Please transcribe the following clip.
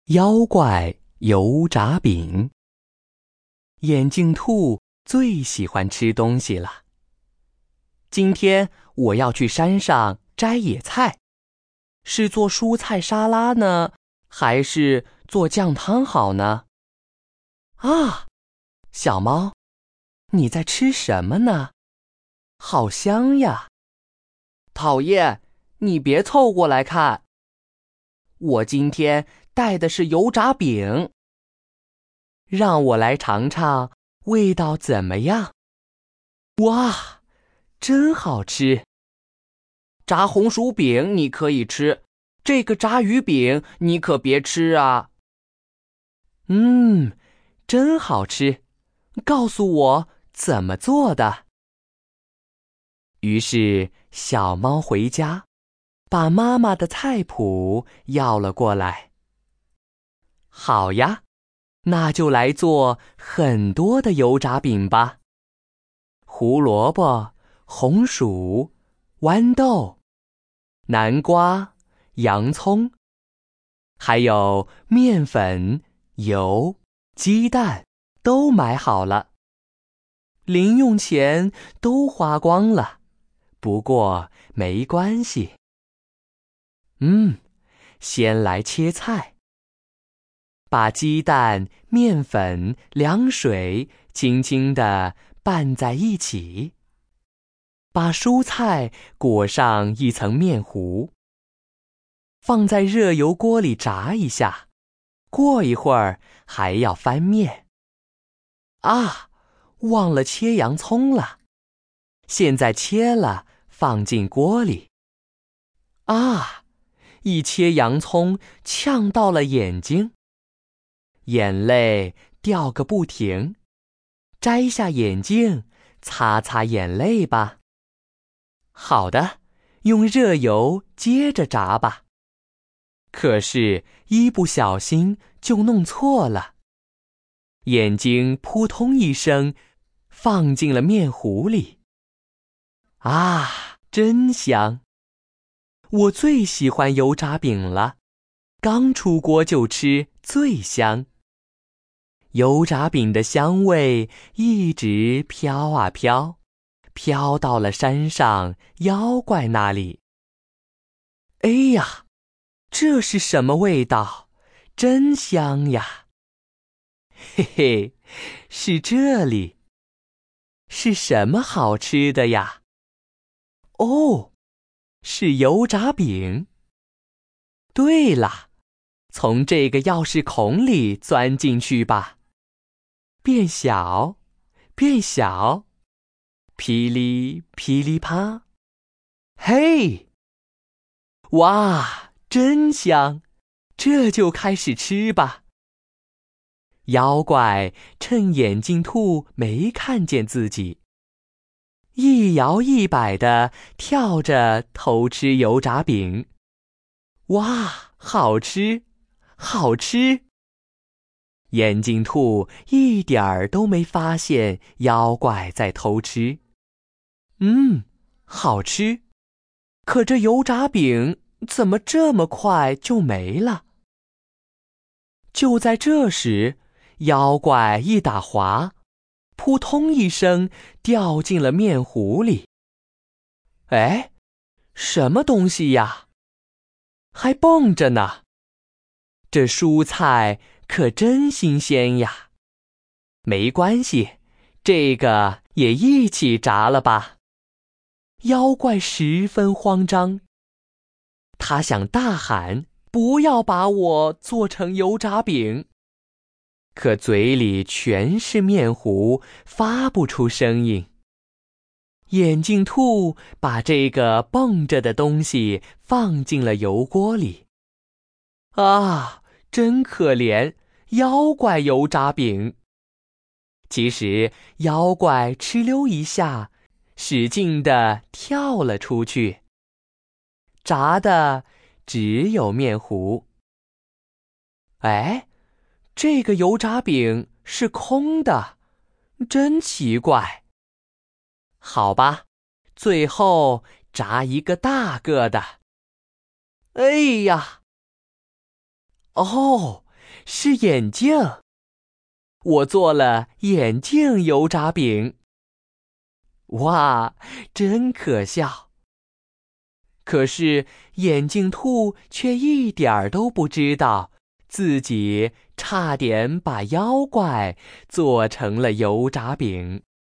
妖怪油炸饼。眼镜兔最喜欢吃东西了。今天我要去山上摘野菜，是做蔬菜沙拉呢，还是做酱汤好呢？啊，小猫，你在吃什么呢？好香呀！讨厌，你别凑过来看。我今天带的是油炸饼，让我来尝尝味道怎么样。哇，真好吃！炸红薯饼你可以吃，这个炸鱼饼你可别吃啊。真好吃，告诉我怎么做的。于是小猫回家，把妈妈的菜谱要了过来。好呀，那就来做很多的油炸饼吧。胡萝卜、红薯、豌豆、南瓜、洋葱，还有面粉、油、鸡蛋都买好了。零用钱都花光了，不过没关系。先来切菜。把鸡蛋、面粉、凉水轻轻地拌在一起，把蔬菜裹上一层面糊，放在热油锅里炸一下，过一会儿还要翻面。啊，忘了切洋葱了，现在切了放进锅里。啊，一切洋葱呛到了眼睛。眼泪掉个不停，摘下眼镜，擦擦眼泪吧。好的，用热油接着炸吧。可是，一不小心就弄错了，眼睛扑通一声，放进了面糊里。啊，真香！我最喜欢油炸饼了，刚出锅就吃最香。油炸饼的香味一直飘啊飘，飘到了山上妖怪那里。哎呀，这是什么味道？真香呀！嘿嘿，是这里。是什么好吃的呀？哦，是油炸饼。对了，从这个钥匙孔里钻进去吧。变小，变小，噼里噼里啪，嘿！哇，真香！这就开始吃吧。妖怪趁眼镜兔没看见自己，一摇一摆地跳着偷吃油炸饼。哇，好吃，好吃！眼镜兔一点儿都没发现妖怪在偷吃。好吃，可这油炸饼怎么这么快就没了？就在这时，妖怪一打滑，扑通一声掉进了面糊里。哎，什么东西呀？还蹦着呢！这蔬菜可真新鲜呀！没关系，这个也一起炸了吧。妖怪十分慌张，他想大喊：不要把我做成油炸饼！可嘴里全是面糊，发不出声音。眼镜兔把这个蹦着的东西放进了油锅里。啊，真可怜，妖怪油炸饼。其实妖怪哧溜一下，使劲地跳了出去，炸的只有面糊。哎，这个油炸饼是空的，真奇怪。好吧，最后炸一个大个的。哎呀！哦， 是眼镜。我做了眼镜油炸饼。哇，真可笑！可是眼镜兔却一点儿都不知道，自己差点把妖怪做成了油炸饼。